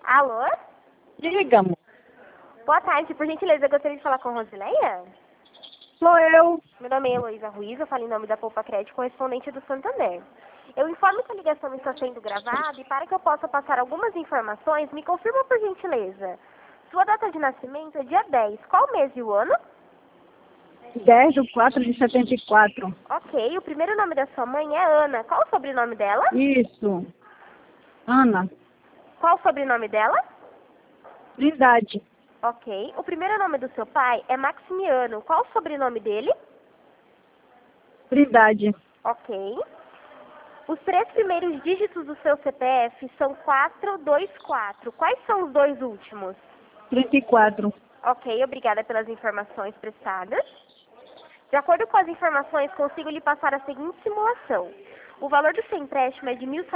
Alô? Diga, amor. Boa tarde, por gentileza, eu gostaria de falar com a Rosileia. Sou eu. Meu nome é Heloísa Ruiz, eu falo em nome da Poupa Crédito, correspondente do Santander. Eu informo que a ligação está sendo gravada e para que eu possa passar algumas informações, me confirma por gentileza. Sua data de nascimento é dia 10. Qual mês e o ano? 10/4/74. Ok, o primeiro nome da sua mãe é Ana. Qual o sobrenome dela? Isso. Ana. Qual o sobrenome dela? Trindade. Ok, o primeiro nome do seu pai é Maximiano. Qual o sobrenome dele? Trindade. Ok. Os 3 primeiros dígitos do seu CPF são 424. Quais são os 2 últimos? 34. Ok, obrigada pelas informações prestadas. De acordo com as informações, consigo lhe passar a seguinte simulação. O valor do seu empréstimo é de R$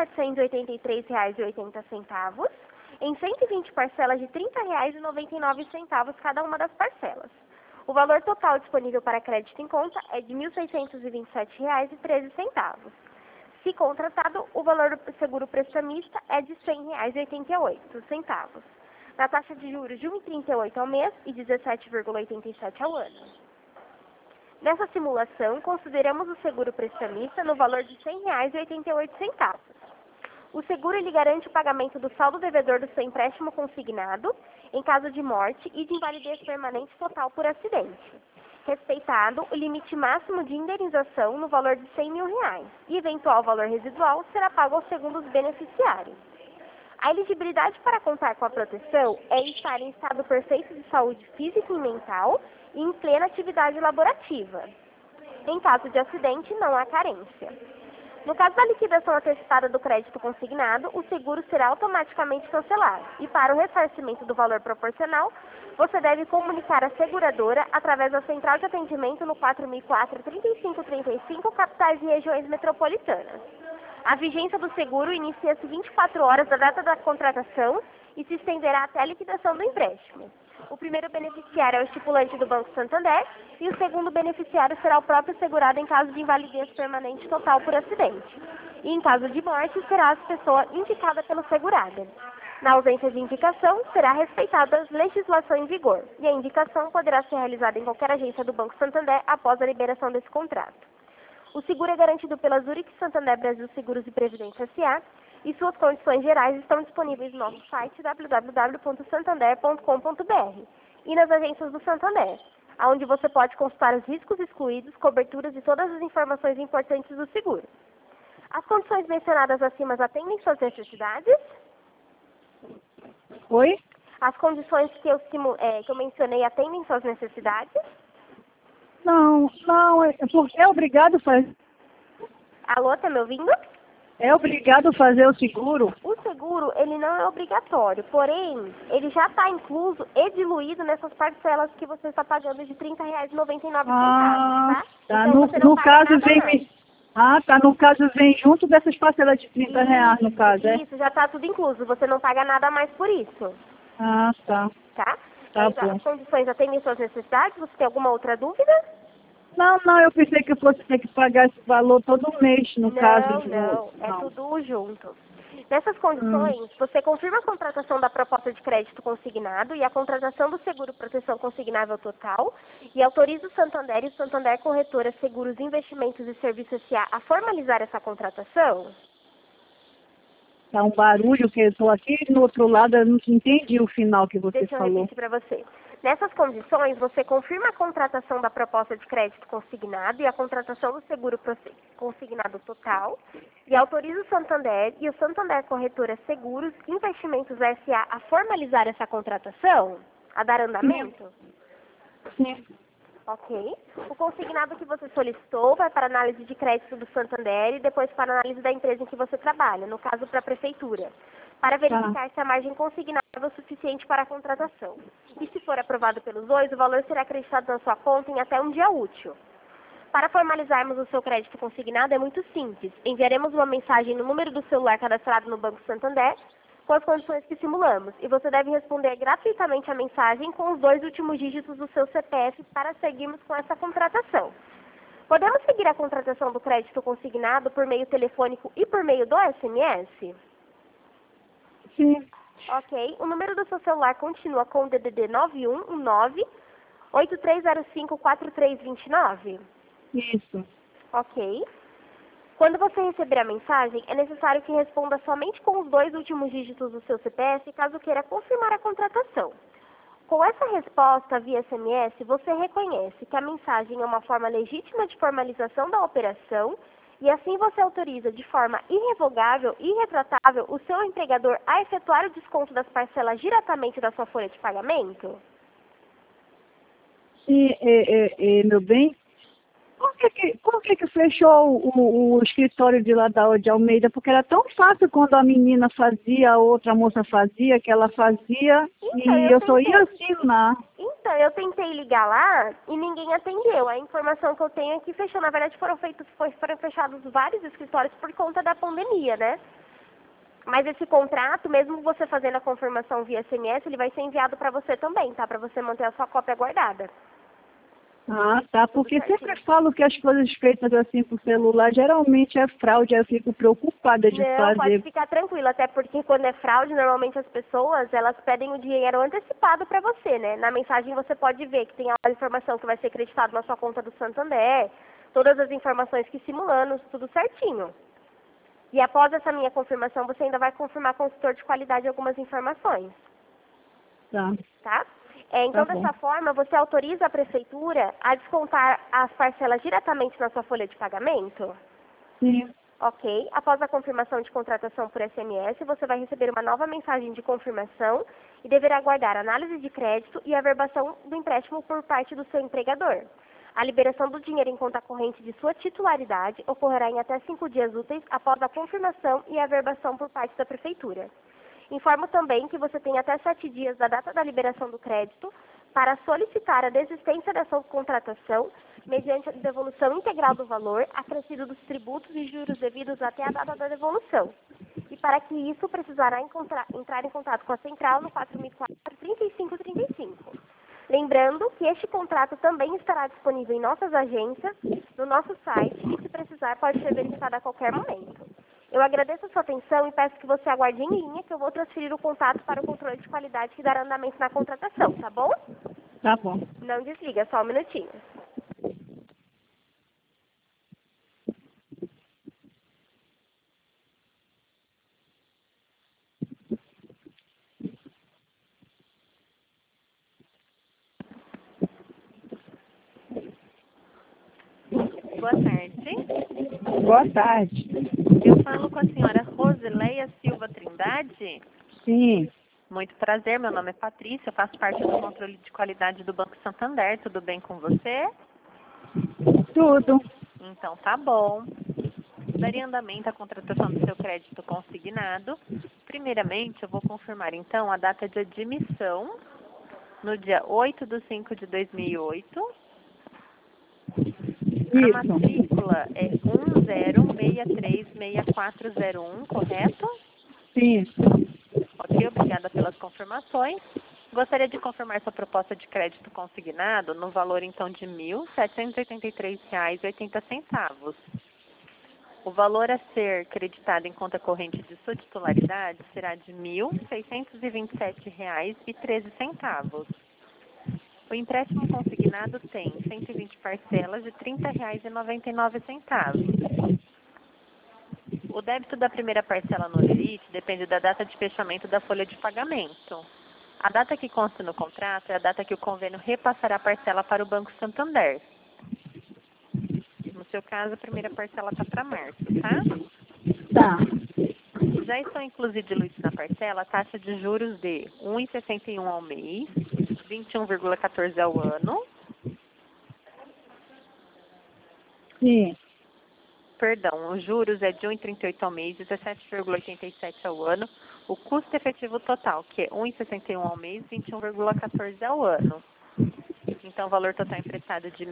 1.783,80, em 120 parcelas de R$ 30,99 cada uma das parcelas. O valor total disponível para crédito em conta é de R$ 1.627,13. Se contratado, o valor do seguro prestamista é de R$ 100,88, na taxa de juros de 1,38 ao mês e 17,87 ao ano. Nessa simulação, consideramos o seguro prestamista no valor de R$ 100,88. O seguro lhe garante o pagamento do saldo devedor do seu empréstimo consignado em caso de morte e de invalidez permanente total por acidente, respeitado o limite máximo de indenização no valor de R$ 100 mil, e eventual valor residual será pago aos segundos beneficiários. A elegibilidade para contar com a proteção é estar em estado perfeito de saúde física e mental e em plena atividade laborativa. Em caso de acidente, não há carência. No caso da liquidação antecipada do crédito consignado, o seguro será automaticamente cancelado e, para o ressarcimento do valor proporcional, você deve comunicar à seguradora através da central de atendimento no 4004-3535, capitais e regiões metropolitanas. A vigência do seguro inicia-se 24 horas da data da contratação e se estenderá até a liquidação do empréstimo. O primeiro beneficiário é o estipulante do Banco Santander e o segundo beneficiário será o próprio segurado em caso de invalidez permanente total por acidente. E em caso de morte, será a pessoa indicada pelo segurado. Na ausência de indicação, será respeitada a legislação em vigor e a indicação poderá ser realizada em qualquer agência do Banco Santander após a liberação desse contrato. O seguro é garantido pela Zurich Santander Brasil Seguros e Previdência S.A. e suas condições gerais estão disponíveis no nosso site www.santander.com.br e nas agências do Santander, onde você pode consultar os riscos excluídos, coberturas e todas as informações importantes do seguro. As condições mencionadas acima atendem suas necessidades? Oi? As condições que eu mencionei atendem suas necessidades? Não, porque é obrigado a fazer. Alô, tá me ouvindo? É obrigado a fazer o seguro? O seguro, ele não é obrigatório, porém, ele já está incluso e diluído nessas parcelas que você está pagando de R$ 30,99, tá? Tá. Então, você não No paga caso, nada mais. tá. No caso, vem junto dessas parcelas de R$ 30, no caso, é? Isso, já está tudo incluso, você não paga nada mais por isso, Ah, tá. tá? Tá Mas bom. as condições atendem suas necessidades, você tem alguma outra dúvida? Não, eu pensei que eu fosse ter que pagar esse valor todo mês, no caso. Não, é tudo junto. Nessas condições, você confirma a contratação da proposta de crédito consignado e a contratação do seguro proteção consignável total e autoriza o Santander e o Santander Corretora Seguros, Investimentos e Serviços S.A. a formalizar essa contratação? Tá um barulho que eu estou aqui no outro lado, eu não entendi o final que você Deixa eu falou. repetir para você. Nessas condições, você confirma a contratação da proposta de crédito consignado e a contratação do seguro consignado total e autoriza o Santander e o Santander Corretora Seguros, Investimentos S.A. a formalizar essa contratação? A dar andamento? Sim. Ok. O consignado que você solicitou vai para análise de crédito do Santander e depois para análise da empresa em que você trabalha, no caso para a prefeitura, para verificar se a margem consignada é o suficiente para a contratação. E se for aprovado pelos dois, o valor será acreditado na sua conta em até um dia útil. Para formalizarmos o seu crédito consignado é muito simples. Enviaremos uma mensagem no número do celular cadastrado no Banco Santander com as condições que simulamos e você deve responder gratuitamente a mensagem com os 2 últimos dígitos do seu CPF para seguirmos com essa contratação. Podemos seguir a contratação do crédito consignado por meio telefônico e por meio do SMS? Sim. Ok. O número do seu celular continua com o DDD 9119-8305-4329? Isso. Ok. Quando você receber a mensagem, é necessário que responda somente com os 2 últimos dígitos do seu CPF, caso queira confirmar a contratação. Com essa resposta via SMS, você reconhece que a mensagem é uma forma legítima de formalização da operação e assim você autoriza de forma irrevogável e irretratável o seu empregador a efetuar o desconto das parcelas diretamente da sua folha de pagamento? Sim, meu bem. Por que fechou o escritório de lá de Almeida? Porque era tão fácil quando a menina fazia, a outra moça fazia, que ela fazia, Então, e eu só ia assinar. Então, eu tentei ligar lá e ninguém atendeu. A informação que eu tenho é que fechou. Na verdade, foram fechados vários escritórios por conta da pandemia, né? Mas esse contrato, mesmo você fazendo a confirmação via SMS, ele vai ser enviado para você também, tá? Para você manter a sua cópia guardada. Ah, tá, porque sempre falo que as coisas feitas assim por celular geralmente é fraude, aí eu fico preocupada de Não, pode fazer. ficar tranquilo, até porque quando é fraude, normalmente as pessoas, elas pedem o dinheiro antecipado para você, né? Na mensagem você pode ver que tem a informação que vai ser acreditada na sua conta do Santander, todas as informações que simulando, tudo certinho. E após essa minha confirmação, você ainda vai confirmar com o consultor de qualidade algumas informações, Tá, tá? Então, tá bom. dessa forma, você autoriza a prefeitura a descontar as parcelas diretamente na sua folha de pagamento? Sim, Ok. Após a confirmação de contratação por SMS, você vai receber uma nova mensagem de confirmação e deverá aguardar análise de crédito e averbação do empréstimo por parte do seu empregador. A liberação do dinheiro em conta corrente de sua titularidade ocorrerá em até 5 dias úteis após a confirmação e averbação por parte da Prefeitura. Informo também que você tem até 7 dias da data da liberação do crédito para solicitar a desistência da sua contratação mediante a devolução integral do valor acrescido dos tributos e juros devidos até a data da devolução. E para que isso, precisará entrar em contato com a Central no 4004-3535. Lembrando que este contrato também estará disponível em nossas agências, no nosso site e, se precisar, pode ser verificado a qualquer momento. Eu agradeço a sua atenção e peço que você aguarde em linha, que eu vou transferir o contato para o controle de qualidade que dará andamento na contratação, tá bom? tá bom. Não desliga, só um minutinho. Boa tarde. Boa tarde. Eu falo com a senhora Rosileia Silva Trindade. Sim, Muito prazer, meu nome é Patrícia, eu faço parte do controle de qualidade do Banco Santander. Tudo bem com você? tudo. Então tá bom. Daria andamento à contratação do seu crédito consignado. Primeiramente, eu vou confirmar então a data de admissão no dia 8/5/2008. A Isso, matrícula é 10636401, correto? sim. Ok, obrigada pelas confirmações. Gostaria de confirmar sua proposta de crédito consignado no valor então de R$ 1.783,80. O valor a ser creditado em conta corrente de sua titularidade será de R$ 1.627,13. O empréstimo consignado tem 120 parcelas de R$ 30,99. O débito da primeira parcela no limite depende da data de fechamento da folha de pagamento. A data que consta no contrato é a data que o convênio repassará a parcela para o Banco Santander. No seu caso, a primeira parcela está para março, tá? Tá, Já estão inclusos e diluídos na parcela a taxa de juros de R$ 1,61 ao mês, 21,14 ao ano. sim. Perdão, os juros é de 1,38 ao mês, 17,87 ao ano. O custo efetivo total, que é 1,61 ao mês, 21,14 ao ano. Então, o valor total emprestado de R$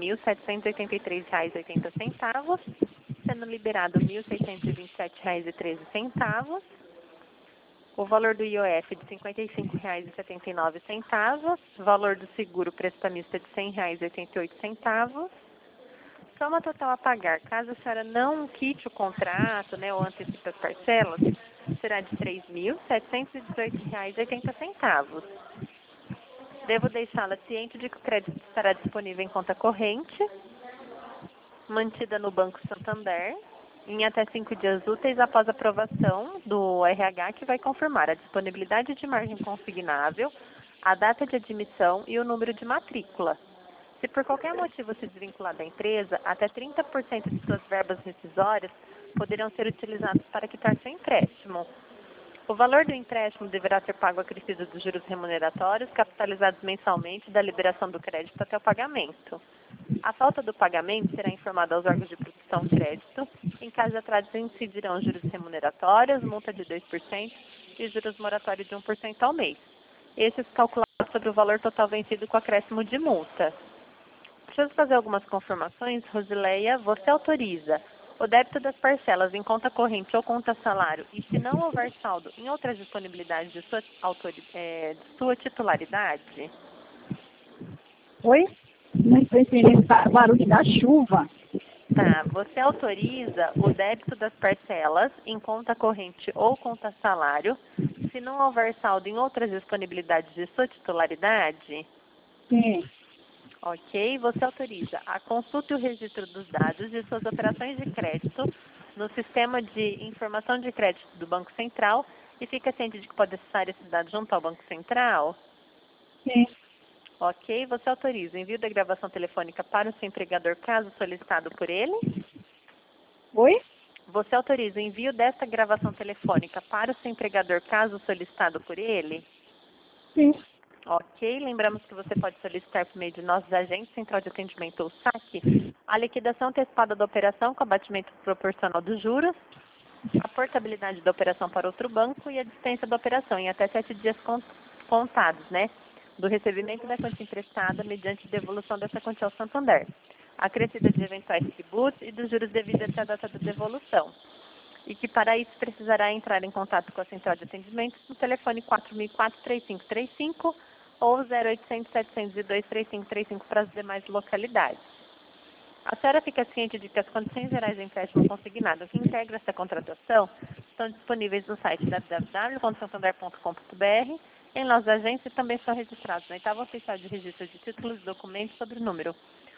1.783,80, sendo liberado R$ 1.627,13. O valor do IOF de R$ 55,79. Valor do seguro prestamista de R$ 100,88. Soma total a pagar, caso a senhora não quite o contrato, né, ou antecipe as parcelas, será de R$ 3.718,80. Devo deixá-la ciente de que o crédito estará disponível em conta corrente, mantida no Banco Santander, em até 5 dias úteis após a aprovação do RH, que vai confirmar a disponibilidade de margem consignável, a data de admissão e o número de matrícula. Se por qualquer motivo se desvincular da empresa, até 30% de suas verbas rescisórias poderão ser utilizadas para quitar seu empréstimo. O valor do empréstimo deverá ser pago acrescido dos juros remuneratórios, capitalizados mensalmente da liberação do crédito até o pagamento. A falta do pagamento será informada aos órgãos de proteção de crédito. Em caso de atraso, incidirão juros remuneratórios, multa de 2% e juros moratórios de 1% ao mês. Esses calculados sobre o valor total vencido com acréscimo de multa. Preciso fazer algumas confirmações. Rosileia, você autoriza o débito das parcelas em conta corrente ou conta salário e, se não houver saldo, em outras disponibilidades de sua titularidade? Oi? Não estou entendendo, tá barulho da chuva. Tá, você autoriza o débito das parcelas em conta corrente ou conta salário, se não houver saldo em outras disponibilidades de sua titularidade? Sim. Ok, você autoriza a consulta e o registro dos dados de suas operações de crédito no sistema de informação de crédito do Banco Central e fica ciente de que pode acessar esses dados junto ao Banco Central? Sim. Ok, você autoriza o envio da gravação telefônica para o seu empregador caso solicitado por ele? Oi? Você autoriza o envio desta gravação telefônica para o seu empregador caso solicitado por ele? Sim. Ok, lembramos que você pode solicitar por meio de nossos agentes, central de atendimento ou saque, a liquidação antecipada da operação com abatimento proporcional dos juros, a portabilidade da operação para outro banco e a dispensa da operação em até 7 dias contados, né, do recebimento da quantia emprestada mediante devolução dessa quantia ao Santander, acrescida de eventuais tributos e dos juros devidos até a data da devolução. E que para isso precisará entrar em contato com a central de atendimento no telefone 4004-3535 ou 0800-702-3535 para as demais localidades. A senhora fica ciente de que as condições gerais do empréstimo consignado que integram essa contratação estão disponíveis no site www.santander.com.br, em nossos agentes e também são registrados na oitava oficial de registro de títulos e documentos sobre o número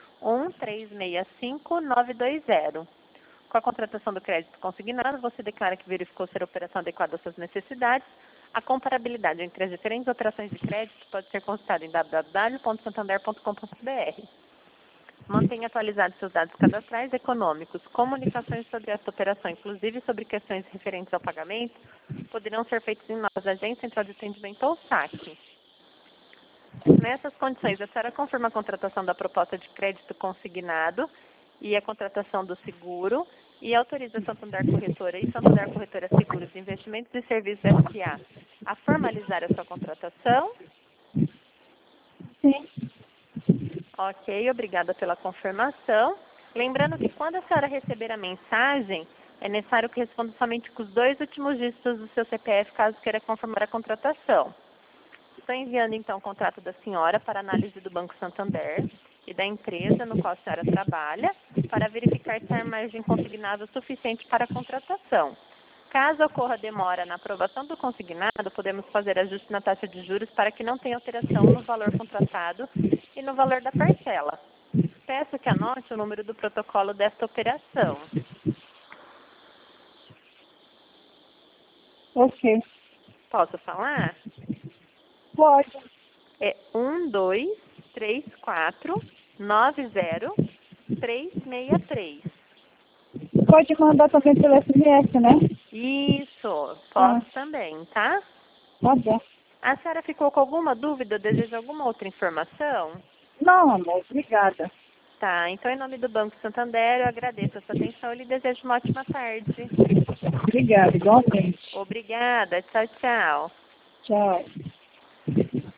1365920. Com a contratação do crédito consignado, você declara que verificou ser a operação adequada às suas necessidades. A comparabilidade entre as diferentes operações de crédito pode ser consultada em www.santander.com.br. Mantenha atualizados seus dados cadastrais econômicos. Comunicações sobre esta operação, inclusive sobre questões referentes ao pagamento, poderão ser feitas em nossos agentes, central de atendimento ou saque. Nessas condições, a senhora confirma a contratação da proposta de crédito consignado e a contratação do seguro e autoriza a Santander Corretora e Santander Corretora Seguros, Investimentos e Serviços S.A. a formalizar a sua contratação? Sim. Ok, obrigada pela confirmação. Lembrando que quando a senhora receber a mensagem, é necessário que responda somente com os 2 últimos dígitos do seu CPF, caso queira confirmar a contratação. Estou enviando então o contrato da senhora para análise do Banco Santander e da empresa no qual a senhora trabalha, para verificar se há margem consignável suficiente para a contratação. Caso ocorra demora na aprovação do consignado, podemos fazer ajuste na taxa de juros para que não tenha alteração no valor contratado e no valor da parcela. Peço que anote o número do protocolo desta operação. Ok. Posso falar? Pode. É 123490363. Pode mandar também pelo SMS, né? Isso, posso também, tá? Tá bom. A senhora ficou com alguma dúvida? Deseja alguma outra informação? Não, amor, obrigada. Tá, então em nome do Banco Santander eu agradeço a sua atenção e lhe desejo uma ótima tarde. Obrigada, igualmente. Obrigada, tchau, tchau. Tchau.